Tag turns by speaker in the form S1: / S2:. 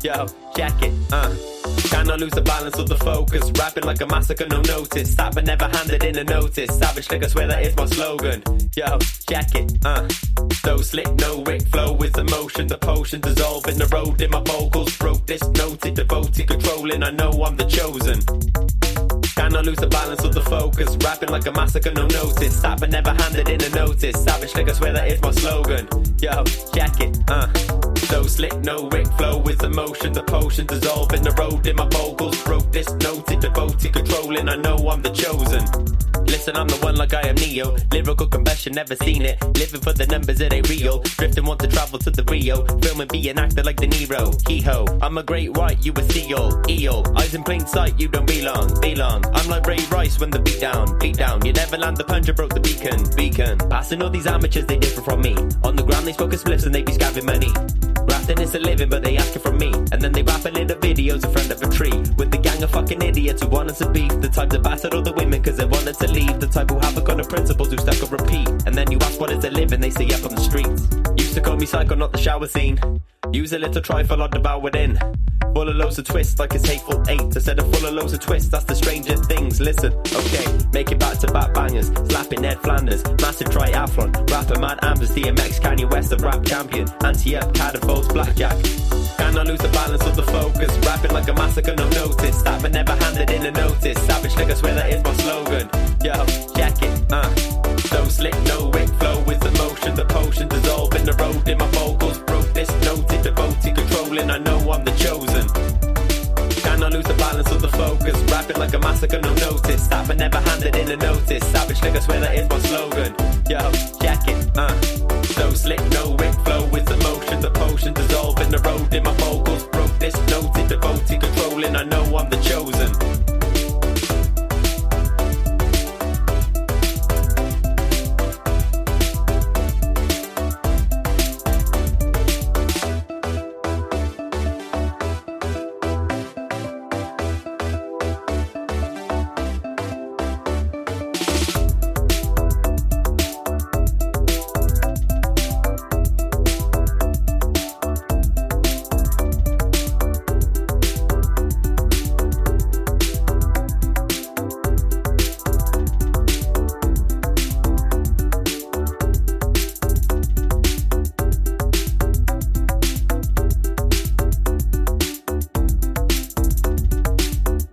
S1: Yo, check it, Cannot lose the balance of the focus. Rapping like a massacre, no notice. Sat but never handed in a notice. Savage like I swear that is my slogan. Yo, check it, So slick, no Rick flow with emotion. The potion dissolving the road in my vocals. Broke this noted, devoted, controlling. I know I'm the chosen. Cannot lose the balance of the focus. Rapping like a massacre, no notice. Sat but never handed in a notice. Savage like I swear that is my slogan. Yo, check it, So slick, no Rick flow with emotion. The potion dissolving the road in my vocals. Broke this noted, devoted, controlling. I know I'm the chosen. Listen, I'm the one like I am Neo. Lyrical confession, never seen it. Living for the numbers, it ain't real. Drifting, want to travel to the Rio. Filming, be an actor like De Niro. Hee-ho, I'm a great white, you a seal. Eel, eyes in plain sight, you don't belong. I'm like Ray Rice when the beat down. You never land the punch, I broke the beacon. Passing all these amateurs, they differ from me. On the ground, they smoke a spliffs and they be scabbing money. Rapping is a living, but they ask it from me. And then they rapping in the videos in front of a tree. With the gang of fucking idiots who wanted to beef. The type that battered all the women cause they wanted to leave. The type who haven't got no principles who stuck on repeat. And then you ask what is a living, they say up on the streets. Used to call me psycho, not the shower scene. Use a little trifle, I devoured in. Full of loads of twists like it's hateful eight. I said I'm full of loads of twists, that's the stranger things. Listen, okay, make it back to back bangers. Slapping Ned Flanders, massive triathlon. Rapper Mad Ambers, DMX, Kanye West, the rap champion. Anti-up, catapults, blackjack. Cannot lose the balance of the focus. Rapping like a massacre, no notice. Sat but never handed in a notice. Savage like I swear that is my slogan. Yo, check it, So slick, no Rick flow with emotion. The potion dissolving the road in my vocals. Broke this noted, devoted, controlling. I know I'm the chosen. Cannot lose the balance of the focus. Rapping like a massacre, no notice. Sat but never handed in a notice. Savage like I swear that is my slogan. Yo, check it, So slick, no Rick flow with emotion. The potion dissolving the road